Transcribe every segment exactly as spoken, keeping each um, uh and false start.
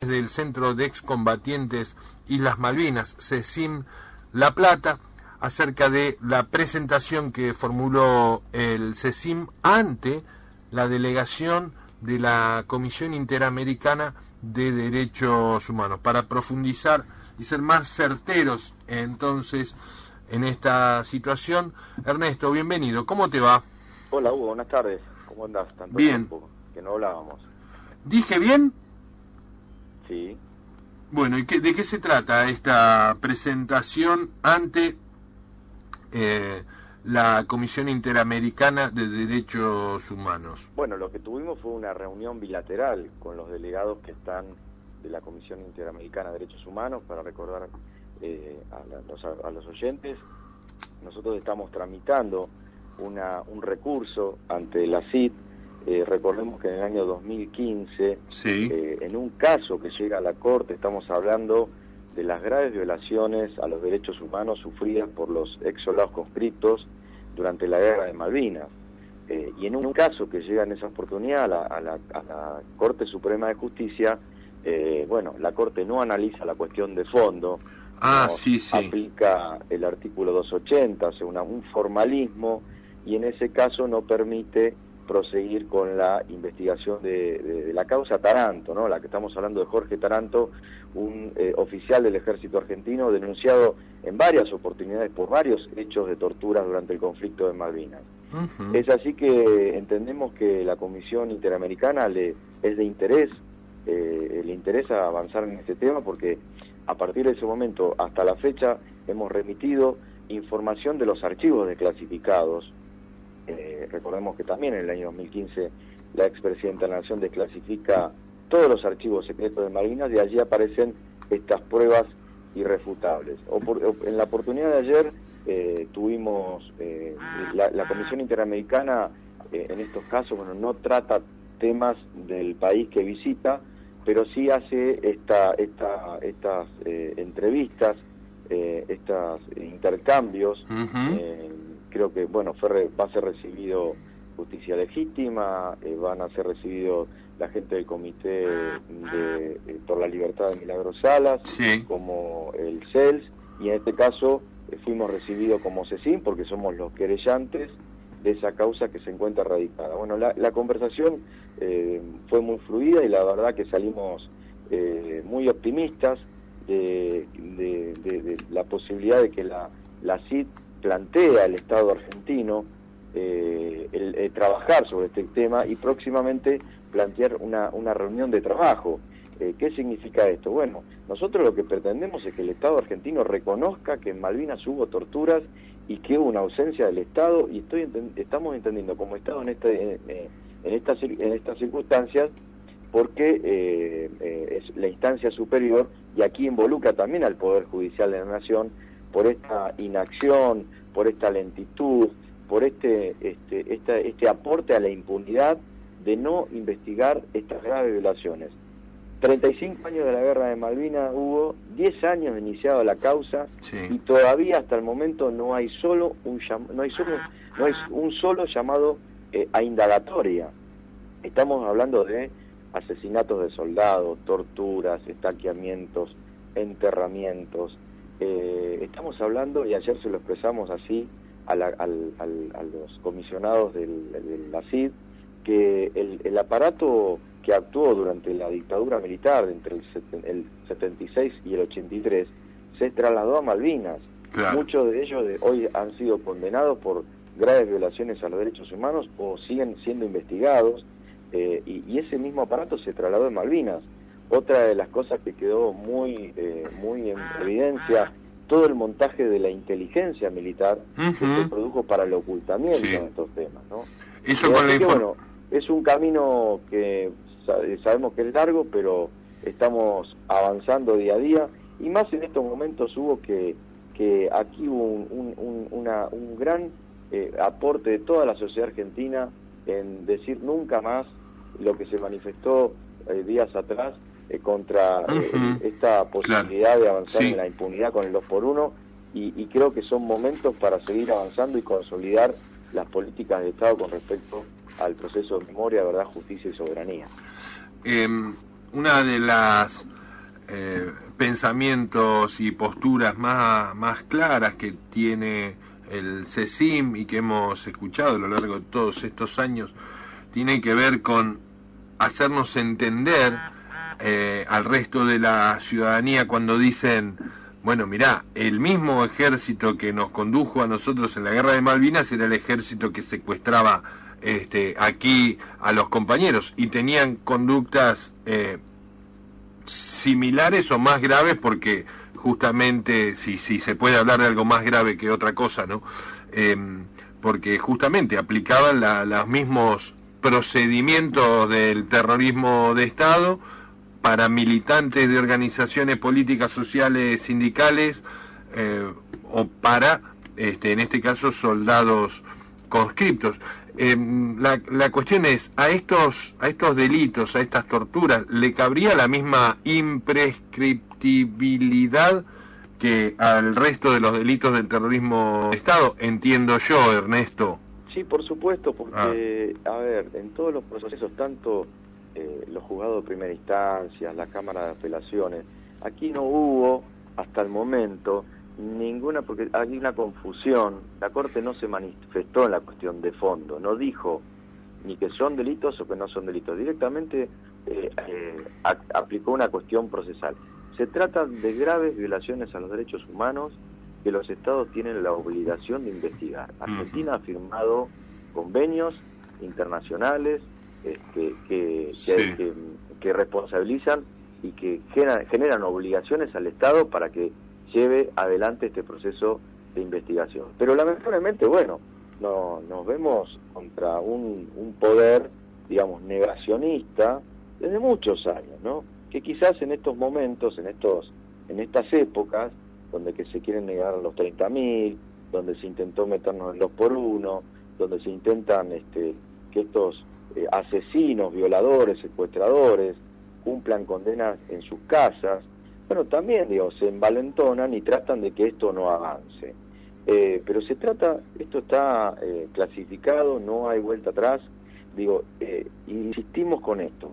del Centro de Excombatientes Islas Malvinas, CECIM La Plata, acerca de la presentación que formuló el CECIM ante la delegación de la Comisión Interamericana de Derechos Humanos, para profundizar y ser más certeros entonces en esta situación. Ernesto, bienvenido, ¿cómo te va? Hola Hugo, buenas tardes, ¿cómo andás? Tanto bien. tiempo que no hablábamos. ¿Dije bien? Sí. Bueno, ¿y qué, de qué se trata esta presentación ante eh, la Comisión Interamericana de Derechos Humanos? Bueno, lo que tuvimos fue una reunión bilateral con los delegados que están de la Comisión Interamericana de Derechos Humanos, para recordar eh, a, la, los, a los oyentes. Nosotros estamos tramitando una, un recurso ante la C I D. Eh, recordemos que en el año dos mil quince, sí. eh, en un caso que llega a la Corte, estamos hablando de las graves violaciones a los derechos humanos sufridas por los ex soldados conscriptos durante la Guerra de Malvinas. Eh, y en un caso que llega en esa oportunidad a la, a la, a la Corte Suprema de Justicia, eh, bueno, la Corte no analiza la cuestión de fondo, ah, no sí, sí. aplica el artículo doscientos ochenta, o sea, una, un formalismo, y en ese caso no permite proseguir con la investigación de, de, de la causa Taranto, ¿no? La que estamos hablando de Jorge Taranto, un eh, oficial del ejército argentino denunciado en varias oportunidades por varios hechos de tortura durante el conflicto de Malvinas. Uh-huh. Es así que entendemos que la Comisión Interamericana le es de interés, eh, le interesa avanzar en este tema, porque a partir de ese momento hasta la fecha hemos remitido información de los archivos desclasificados. Eh, recordemos que también en el año dos mil quince la expresidenta de la Nación desclasifica todos los archivos secretos de Malvinas, y allí aparecen estas pruebas irrefutables. O por, o en la oportunidad de ayer eh, tuvimos eh, la, la Comisión Interamericana eh, en estos casos, bueno, no trata temas del país que visita, pero sí hace esta, esta, estas eh, entrevistas, eh, estos intercambios. Uh-huh. eh, Creo que, bueno, fue, va a ser recibido Justicia Legítima, eh, van a ser recibidos la gente del Comité de, de, por la Libertad de Milagros Salas, sí. como el C E L S, y en este caso eh, fuimos recibidos como CECIM, porque somos los querellantes de esa causa que se encuentra radicada. Bueno, la, la conversación eh, fue muy fluida, y la verdad que salimos eh, muy optimistas de, de, de, de la posibilidad de que la, la C I D plantea al Estado argentino eh, el, el trabajar sobre este tema, y próximamente plantear una, una reunión de trabajo. Eh, ¿Qué significa esto? Bueno, nosotros lo que pretendemos es que el Estado argentino reconozca que en Malvinas hubo torturas y que hubo una ausencia del Estado, y estoy ent estamos entendiendo como Estado en, este, eh, en, estas, en estas circunstancias, porque eh, eh, es la instancia superior, y aquí involucra también al Poder Judicial de la Nación, por esta inacción, por esta lentitud, por este, este, esta, este aporte a la impunidad de no investigar estas graves violaciones. treinta y cinco años de la Guerra de Malvinas hubo, diez años de iniciado la causa, sí. y todavía hasta el momento no hay solo un no hay solo no hay un solo llamado eh, a indagatoria. Estamos hablando de asesinatos de soldados, torturas, estaqueamientos, enterramientos. Eh, estamos hablando, y ayer se lo expresamos así a, la, al, al, a los comisionados del, de la C I D, que el, el aparato que actuó durante la dictadura militar entre el, el setenta y seis y el ochenta y tres se trasladó a Malvinas. Claro. Muchos de ellos de hoy han sido condenados por graves violaciones a los derechos humanos o siguen siendo investigados, eh, y, y ese mismo aparato se trasladó a Malvinas. Otra de las cosas que quedó muy eh, muy en evidencia, todo el montaje de la inteligencia militar uh-huh. que se produjo para el ocultamiento sí. de estos temas, ¿no? Eso con la que, bueno, es un camino que sabemos que es largo, pero estamos avanzando día a día, y más en estos momentos hubo que, que aquí hubo un, un, un, una, un gran eh, aporte de toda la sociedad argentina en decir nunca más lo que se manifestó eh, días atrás, Eh, contra eh, uh-huh. esta posibilidad claro. de avanzar sí. en la impunidad con el dos por uno, y, y creo que son momentos para seguir avanzando y consolidar las políticas de Estado con respecto al proceso de memoria, verdad, justicia y soberanía. Eh, una de las eh, pensamientos y posturas más, más claras que tiene el CECIM y que hemos escuchado a lo largo de todos estos años, tiene que ver con hacernos entender eh, al resto de la ciudadanía cuando dicen, bueno, mirá, el mismo ejército que nos condujo a nosotros en la guerra de Malvinas era el ejército que secuestraba este, aquí a los compañeros y tenían conductas eh, similares o más graves, porque justamente, si, si se puede hablar de algo más grave que otra cosa, ¿no? Eh, porque justamente aplicaban la, los mismos procedimientos del terrorismo de Estado para militantes de organizaciones políticas, sociales, sindicales, eh, o para, este, en este caso, soldados conscriptos. Eh, la, la cuestión es, a estos, a estos delitos, a estas torturas, ¿le cabría la misma imprescriptibilidad que al resto de los delitos del terrorismo de Estado? Entiendo yo, Ernesto. Sí, por supuesto, porque, ah. a ver, en todos los procesos, tanto eh, los juzgados de primera instancia, la Cámara de Apelaciones, aquí no hubo, hasta el momento, ninguna, porque hay una confusión. La Corte no se manifestó en la cuestión de fondo, no dijo ni que son delitos o que no son delitos, directamente eh, eh, a, aplicó una cuestión procesal. Se trata de graves violaciones a los derechos humanos que los estados tienen la obligación de investigar. Argentina ha firmado convenios internacionales este, que, sí. que, que, que responsabilizan y que generan, generan obligaciones al Estado para que lleve adelante este proceso de investigación. Pero lamentablemente, bueno, no, nos vemos contra un, un poder, digamos, negacionista desde muchos años, ¿no? Que quizás en estos momentos, en estos, en estas épocas, donde que se quieren negar los treinta mil, donde se intentó meternos en dos por uno, donde se intentan este, que estos eh, asesinos, violadores, secuestradores, cumplan condenas en sus casas, bueno, también, digo, se envalentonan y tratan de que esto no avance. Eh, pero se trata, esto está eh, clasificado, no hay vuelta atrás, digo, eh, insistimos con esto.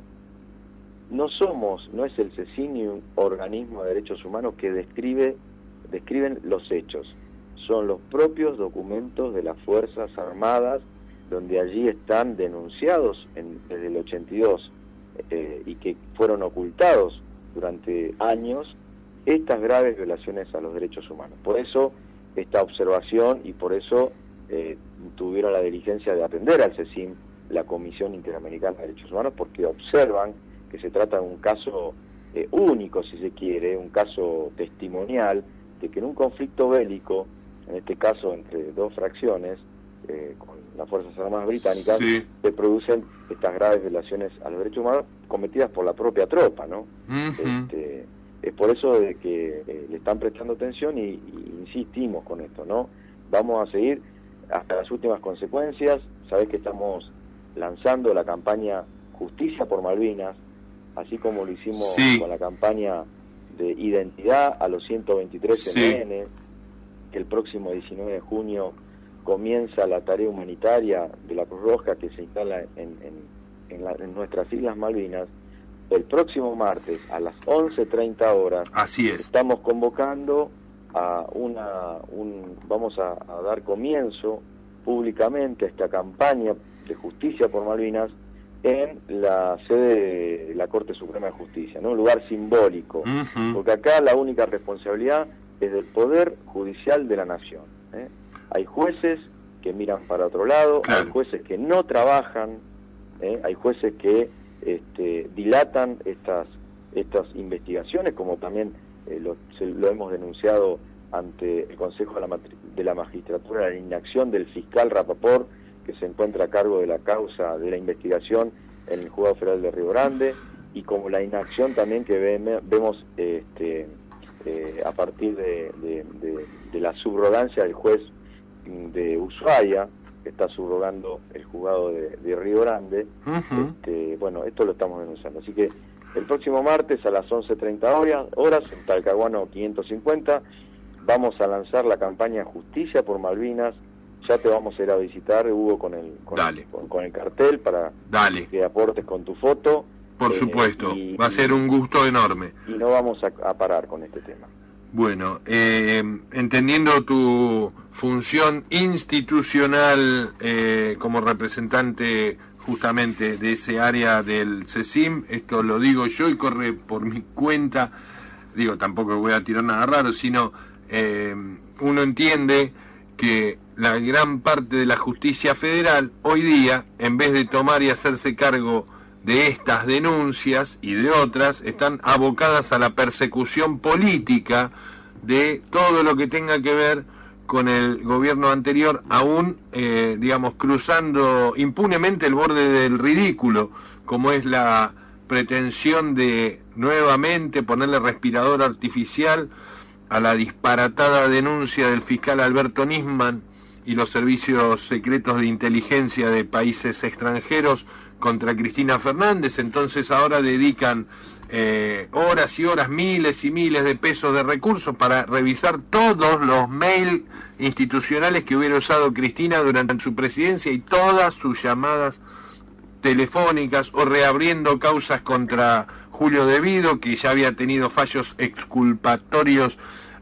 No somos, no es el CECIM ni un organismo de derechos humanos que describe, describen los hechos. Son los propios documentos de las Fuerzas Armadas, donde allí están denunciados en, desde el ochenta y dos eh, y que fueron ocultados durante años estas graves violaciones a los derechos humanos. Por eso esta observación y por eso eh, tuvieron la diligencia de atender al CECIM, la Comisión Interamericana de Derechos Humanos, porque observan que se trata de un caso eh, único, si se quiere, un caso testimonial, de que en un conflicto bélico, en este caso entre dos fracciones, eh, con las Fuerzas Armadas británicas, sí. se producen estas graves violaciones a los derechos humanos cometidas por la propia tropa, ¿no? Uh-huh. Este, es por eso de que eh, le están prestando atención y, y insistimos con esto, ¿no? Vamos a seguir hasta las últimas consecuencias. Sabés que estamos lanzando la campaña Justicia por Malvinas, así como lo hicimos sí. con la campaña de identidad a los ciento veintitrés sí. M N, que el próximo diecinueve de junio comienza la tarea humanitaria de la Cruz Roja que se instala en, en, en, la, en nuestras Islas Malvinas. El próximo martes a las once treinta horas así es. Estamos convocando a una un vamos a, a dar comienzo públicamente a esta campaña de Justicia por Malvinas en la sede de la Corte Suprema de Justicia, ¿no? Un lugar simbólico, uh-huh. porque acá la única responsabilidad es del Poder Judicial de la Nación, ¿eh? Hay jueces que miran para otro lado, claro. hay jueces que no trabajan, ¿eh? hay jueces que este, dilatan estas estas investigaciones, como también eh, lo, se, lo hemos denunciado ante el Consejo de la, de la Magistratura, la inacción del fiscal Rapaport, que se encuentra a cargo de la causa de la investigación en el Juzgado Federal de Río Grande, y como la inacción también que ve, vemos este, eh, a partir de, de, de, de la subrogancia del juez de Ushuaia, que está subrogando el juzgado de, de Río Grande. Uh-huh. este, bueno, esto lo estamos denunciando. Así que el próximo martes a las once treinta horas, horas en Talcahuano quinientos cincuenta, vamos a lanzar la campaña Justicia por Malvinas. Ya te vamos a ir a visitar, Hugo, con el con, el, con, con el cartel para Dale. que aportes con tu foto. Por eh, supuesto, y, va a ser un gusto enorme. Y no vamos a, a parar con este tema. Bueno, eh, entendiendo tu función institucional eh, como representante justamente de ese área del CECIM, esto lo digo yo y corre por mi cuenta, digo, tampoco voy a tirar nada raro, sino eh, uno entiende que la gran parte de la justicia federal hoy día, en vez de tomar y hacerse cargo de estas denuncias y de otras, están abocadas a la persecución política de todo lo que tenga que ver con el gobierno anterior, aún, eh, digamos, cruzando impunemente el borde del ridículo, como es la pretensión de nuevamente ponerle respirador artificial a la disparatada denuncia del fiscal Alberto Nisman y los servicios secretos de inteligencia de países extranjeros contra Cristina Fernández. Entonces ahora dedican eh, horas y horas, miles y miles de pesos de recursos para revisar todos los mails institucionales que hubiera usado Cristina durante su presidencia y todas sus llamadas telefónicas, o reabriendo causas contra Julio De Vido, que ya había tenido fallos exculpatorios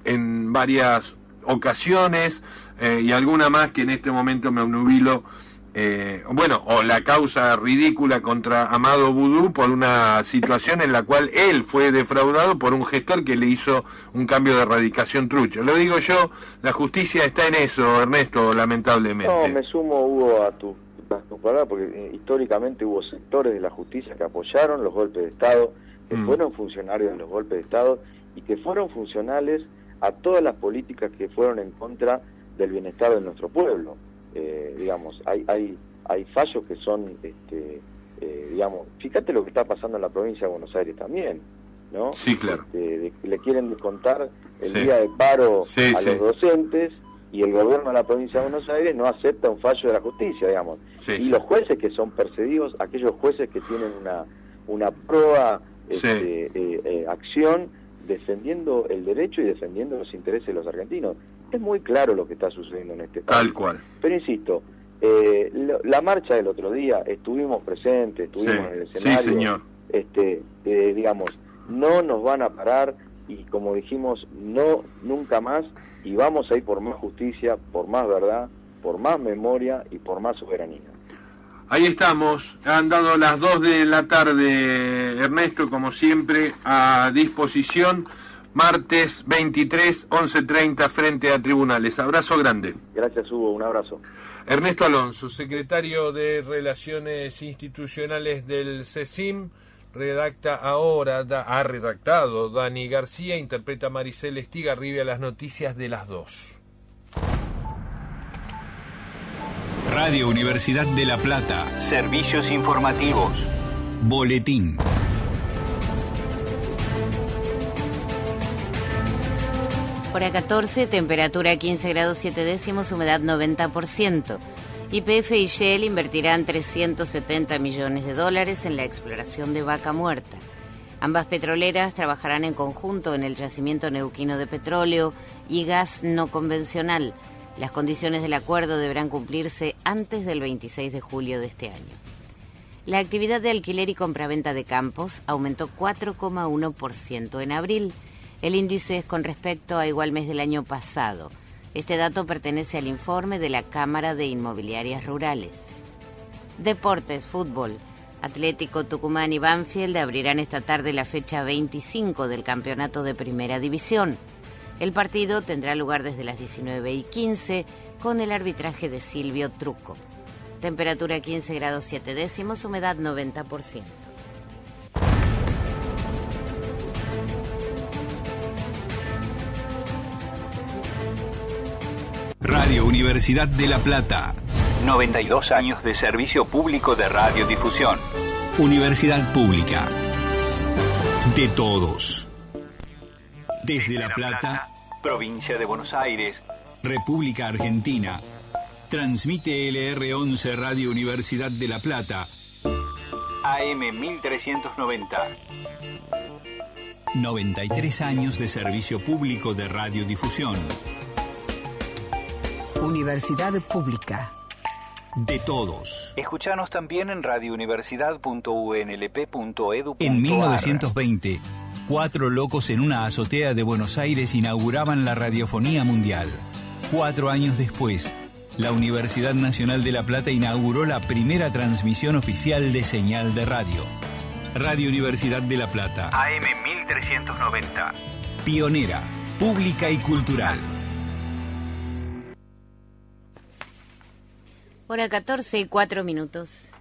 en varias ocasiones, eh, y alguna más que en este momento me obnubilo. Eh, bueno, o la causa ridícula contra Amado Vudú por una situación en la cual él fue defraudado por un gestor que le hizo un cambio de radicación trucho. Lo digo yo, la justicia está en eso, Ernesto, lamentablemente. No, me sumo, Hugo, a tu, a tu palabra, porque eh, históricamente hubo sectores de la justicia que apoyaron los golpes de Estado, que mm. fueron funcionarios de los golpes de Estado y que fueron funcionales a todas las políticas que fueron en contra del bienestar de nuestro pueblo. Eh, digamos, hay hay hay fallos que son, este, eh, digamos, fíjate lo que está pasando en la provincia de Buenos Aires también, ¿no? Sí, claro. Este, de, le quieren descontar el sí. día de paro sí, a sí. los docentes y el gobierno de la provincia de Buenos Aires no acepta un fallo de la justicia, digamos. Sí, y sí. los jueces que son perseguidos, aquellos jueces que tienen una una prueba este, sí. eh, eh, acción defendiendo el derecho y defendiendo los intereses de los argentinos. Es muy claro lo que está sucediendo en este país. Tal cual. Pero insisto, eh, lo, la marcha del otro día, estuvimos presentes, estuvimos sí. en el escenario. Sí, señor. Este, eh, digamos, no nos van a parar y, como dijimos, no nunca más, y vamos a ir por más justicia, por más verdad, por más memoria y por más soberanía. Ahí estamos, han dado las dos de la tarde, Ernesto, como siempre, a disposición, martes veintitrés, once treinta, frente a tribunales. Abrazo grande. Gracias, Hugo, un abrazo. Ernesto Alonso, secretario de Relaciones Institucionales del CECIM, redacta ahora, da, ha redactado Dani García, interpreta Maricel Estigarribia las noticias de las dos. Radio Universidad de La Plata. Servicios informativos. Boletín. Hora catorce, temperatura quince grados siete décimos, humedad noventa por ciento. Y P F y Shell invertirán trescientos setenta millones de dólares en la exploración de Vaca Muerta. Ambas petroleras trabajarán en conjunto en el yacimiento neuquino de petróleo y gas no convencional. Las condiciones del acuerdo deberán cumplirse antes del veintiséis de julio de este año. La actividad de alquiler y compraventa de campos aumentó cuatro coma uno por ciento en abril. El índice es con respecto a igual mes del año pasado. Este dato pertenece al informe de la Cámara de Inmobiliarias Rurales. Deportes, fútbol. Atlético Tucumán y Banfield abrirán esta tarde la fecha veinticinco del campeonato de Primera División. El partido tendrá lugar desde las diecinueve y quince con el arbitraje de Silvio Trucco. Temperatura quince grados siete décimos, humedad noventa por ciento. Radio Universidad de La Plata. noventa y dos años de servicio público de radiodifusión. Universidad pública. De todos. Desde La Plata, provincia de Buenos Aires, República Argentina. Transmite L R once Radio Universidad de La Plata. A M mil trescientos noventa. noventa y tres años de servicio público de radiodifusión. Universidad pública. de todos. Escuchanos también en radiouniversidad punto u n l p punto e d u punto a r. En mil novecientos veinte, cuatro locos en una azotea de Buenos Aires inauguraban la radiofonía mundial. Cuatro años después, la Universidad Nacional de La Plata inauguró la primera transmisión oficial de señal de radio. Radio Universidad de La Plata, A M mil trescientos noventa. Pionera, pública y cultural. Hora catorce y cuatro minutos.